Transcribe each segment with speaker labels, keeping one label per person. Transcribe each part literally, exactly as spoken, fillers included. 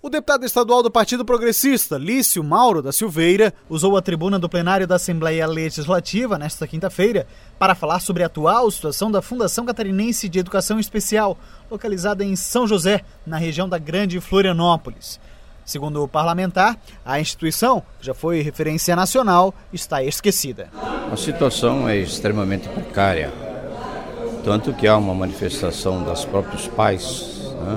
Speaker 1: O deputado estadual do Partido Progressista, Lício Mauro da Silveira, usou a tribuna do plenário da Assembleia Legislativa nesta quinta-feira para falar sobre a atual situação da Fundação Catarinense de Educação Especial, localizada em São José, na região da Grande Florianópolis. Segundo o parlamentar, a instituição, que já foi referência nacional, está esquecida.
Speaker 2: A situação é extremamente precária, tanto que há uma manifestação dos próprios pais, né,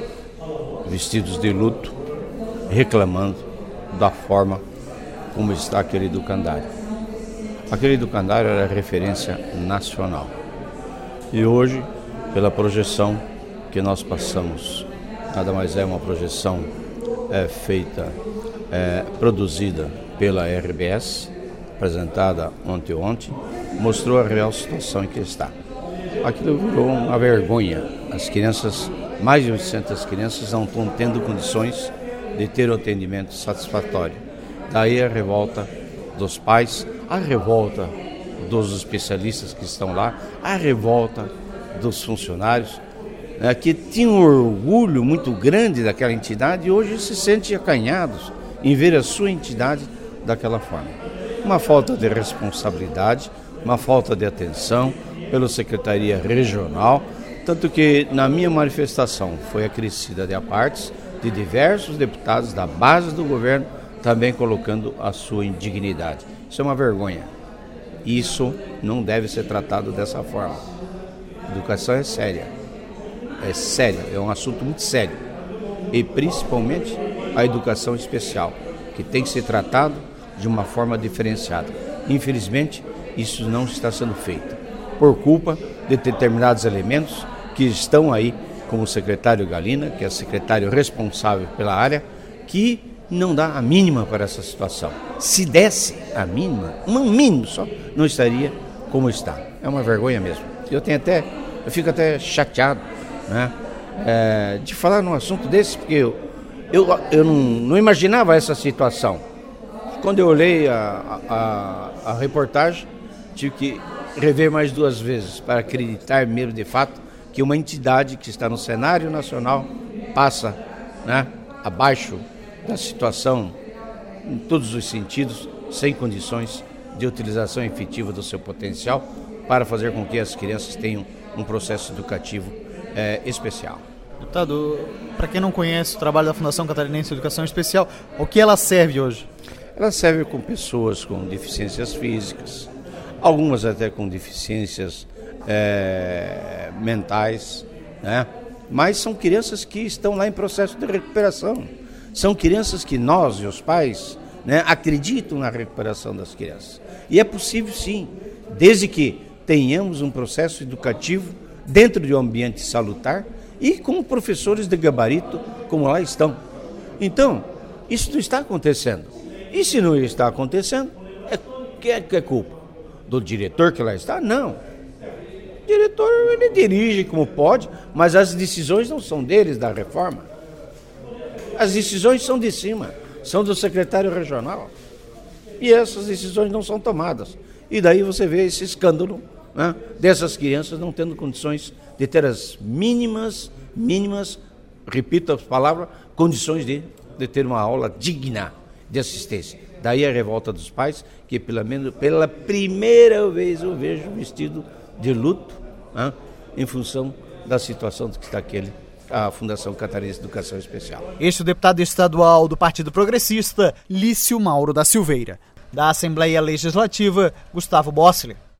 Speaker 2: vestidos de luto, reclamando da forma como está aquele educandário. Aquele educandário era referência nacional. E hoje, pela projeção que nós passamos, nada mais é uma projeção é, feita, é, produzida pela R B S, apresentada ontem ontem, mostrou a real situação em que está. Aquilo virou uma vergonha. As crianças, mais de oitocentas crianças, não estão tendo condições de ter o atendimento satisfatório. Daí a revolta dos pais, a revolta dos especialistas que estão lá, a revolta dos funcionários, né, que tinham um orgulho muito grande daquela entidade e hoje se sentem acanhados em ver a sua entidade daquela forma. Uma falta de responsabilidade, uma falta de atenção pela Secretaria Regional, tanto que na minha manifestação foi acrescida de apartes de diversos deputados da base do governo, também colocando a sua indignidade. Isso é uma vergonha. Isso não deve ser tratado dessa forma. Educação é séria. É sério, é um assunto muito sério. E principalmente a educação especial, que tem que ser tratado de uma forma diferenciada. Infelizmente, isso não está sendo feito, por culpa de determinados elementos que estão aí, como o secretário Galina, que é o secretário responsável pela área, que não dá a mínima para essa situação. Se desse a mínima, um mínimo só, não estaria como está. É uma vergonha mesmo. Eu tenho até, eu fico até chateado, né, é, de falar num assunto desse, porque eu, eu, eu não, não imaginava essa situação. Quando eu olhei a, a, a reportagem, tive que rever mais duas vezes para acreditar mesmo de fato que uma entidade que está no cenário nacional passa, né, abaixo da situação em todos os sentidos, sem condições de utilização efetiva do seu potencial para fazer com que as crianças tenham um processo educativo é, especial.
Speaker 1: Deputado, para quem não conhece o trabalho da Fundação Catarinense de Educação Especial, o que ela serve hoje?
Speaker 2: Ela serve com pessoas com deficiências físicas, algumas até com deficiências é, mentais, né? Mas são crianças que estão lá em processo de recuperação. São crianças que nós e os pais, né, acreditam na recuperação das crianças. E é possível sim, desde que tenhamos um processo educativo dentro de um ambiente salutar e com professores de gabarito como lá estão. Então, isso não está acontecendo. E se não está acontecendo, é, que é, que é culpa? Do diretor que lá está? Não. O diretor, ele dirige como pode, mas as decisões não são deles da reforma. As decisões são de cima, são do secretário regional. E essas decisões não são tomadas. E daí você vê esse escândalo, né, dessas crianças não tendo condições de ter as mínimas, mínimas, repito a palavra, condições de, de ter uma aula digna de assistência. Daí a revolta dos pais, que pelo menos pela primeira vez eu vejo vestido de luto, né, em função da situação que está aquele, a Fundação Catarinense de Educação Especial.
Speaker 1: Este é o deputado estadual do Partido Progressista, Lício Mauro da Silveira. Da Assembleia Legislativa, Gustavo Bossler.